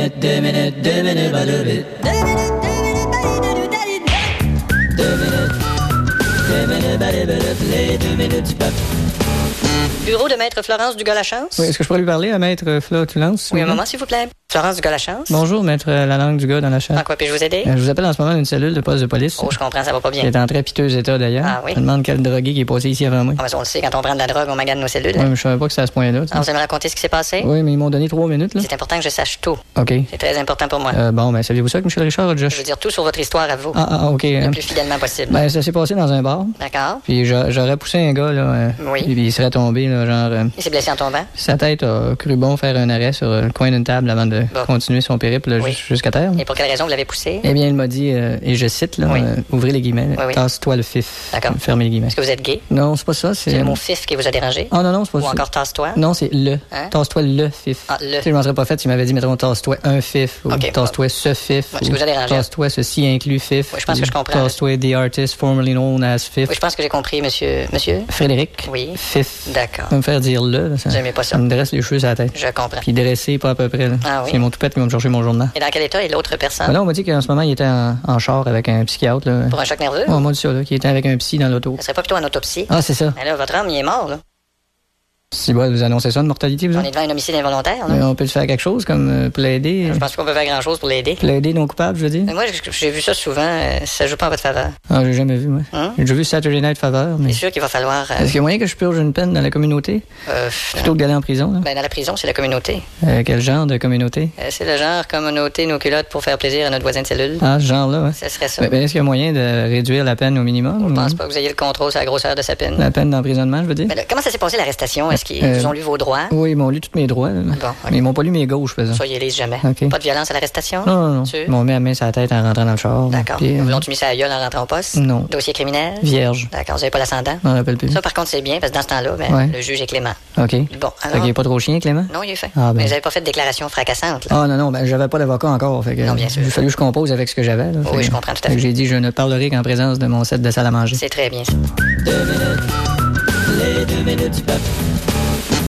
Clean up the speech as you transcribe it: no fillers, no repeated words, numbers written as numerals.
Bureau de Maître Florence Dugas-Lachance? Oui, est-ce que je pourrais lui parler à Maître Fla Toulance? Oui, un moment, s'il vous plaît. Florence Dugas-Lachance? Bonjour, Maître la langue du gars dans la chatte. En quoi puis-je vous aider? Je vous appelle en ce moment d'une cellule de poste de police. Oh, je comprends, ça va pas bien. Qui est en très piteux état, d'ailleurs. Ah oui? Je me demande quel drogué qui est passé ici avant moi. Ah, mais on le sait, quand on prend de la drogue, on magane nos cellules. Oui, mais je savais pas que c'était à ce point-là. Ah, vous allez me raconter ce qui s'est passé? Oui, mais ils m'ont donné 3 minutes, là. C'est important que je sache tout. OK. C'est très important pour moi. Bon, ben, saviez-vous ça que Michel Richard a déjà... Je veux dire tout sur votre histoire à vous. OK. Le plus fidèlement possible. Ben, ça s'est passé dans un bar. D'accord. Puis j'aurais poussé un gars, là. Oui. Puis il serait tombé, là, genre... Il s'est blessé en tombant? Sa tête a cru bon faire un arrêt sur le coin d'une table avant de continuer son périple là, Oui. jusqu'à terre. Et pour quelle raison vous l'avez poussé? Eh bien, il m'a dit, et je cite, là, Oui. ouvrez les guillemets, Oui, oui. tasse-toi le fif. D'accord. Fermez les guillemets. Est-ce que vous êtes gay? Non, c'est pas ça, C'est le mot fif qui vous a dérangé? Ah non, c'est pas Ou ça. encore tasse-toi? Non, c'est le. Hein? Tasse-toi le fif. Ah, le. Tu sais, je m'en serais pas fait s'il m'avait dit, mettons, tasse-toi un fif. Ou OK, tasse-toi ce fif. Ouais, ce que vous a dérangé. Tasse-toi ceci inclut fif. Oui, je pense que je comprends. Tasse-toi the artist formerly known as fif. Oui, je pense que j'ai compris, monsieur. Monsieur? Frédéric. Oui. Fif. D'accord. Va me faire dire le. J'aimais pas ça. Ça me dresse les cheveux sur la tête. Je comprends. Puis dressé, pas à peu près. Là. Ah oui? C'est mon toupette qui va me chercher mon journal. Et dans quel état est l'autre personne? Ben là, on m'a dit qu'en ce moment, il était en char avec un psychiatre. Là. Pour un choc nerveux? On m'a dit ça, là, qu'il était avec un psy dans l'auto. Ça serait pas plutôt en autopsie? Ah, c'est ça. Mais là, votre homme, il est mort, là. Si bon, vous annoncez ça, une mortalité, vous On autres? est devant un homicide involontaire, là. On peut faire quelque chose comme plaider. Je pense qu'on peut faire grand-chose pour l'aider. Plaider non coupable, je veux dire. Mais moi, j'ai vu ça souvent. Ça joue pas en votre faveur. Ah, j'ai jamais vu, moi. Hein? J'ai déjà vu Saturday Night Faveur, mais... C'est sûr qu'il va falloir... Est-ce qu'il y a moyen que je purge une peine dans la communauté? Plutôt que d'aller en prison, là? Ben, dans la prison, c'est la communauté. Quel genre de communauté? C'est le genre comme ôter nos culottes pour faire plaisir à notre voisin de cellule. Ah, ce genre-là, ouais. Ça serait ça. Ben, est-ce qu'il y a moyen de réduire la peine au minimum? Je pense pas que vous ayez le contrôle sur la grosseur de sa peine. La peine d'emprisonnement, je veux dire? Mais là, comment ça s'est passé, l'arrestation? Est-ce qu'ils vous ont lu vos droits? Oui, ils m'ont lu tous mes droits. Là. Bon, okay. Mais ils m'ont pas lu mes gauches, par exemple. Ça, ils lisent jamais. Okay. Pas de violence à l'arrestation? Non. Sûr? Ils m'ont mis la main sur la tête en rentrant dans le char. D'accord. Puis, Vous ont-tu mis ça à la gueule en rentrant au poste? Non. Dossier criminel? Vierge. D'accord. Vous avez pas l'ascendant? Je m'en rappelle plus. Ça, par contre, c'est bien, parce que dans ce temps-là, ben, Ouais. le juge est clément. OK. Bon, alors... OK, pas trop chien, Clément? Non, il est fait. Ah, ben. Mais vous avez pas fait de déclaration fracassante, là? Ah, non, ben, j'avais pas d'avocat encore. Fait que, Non, bien sûr. Il a fallu que je compose avec ce que j'avais. Là, Oui, je comprends tout à fait. J'ai dit, je ne parlerai qu'en présence de mon set de salle à manger. C'est très bien, ça. 2 minutes, les 2 minutes du peuple.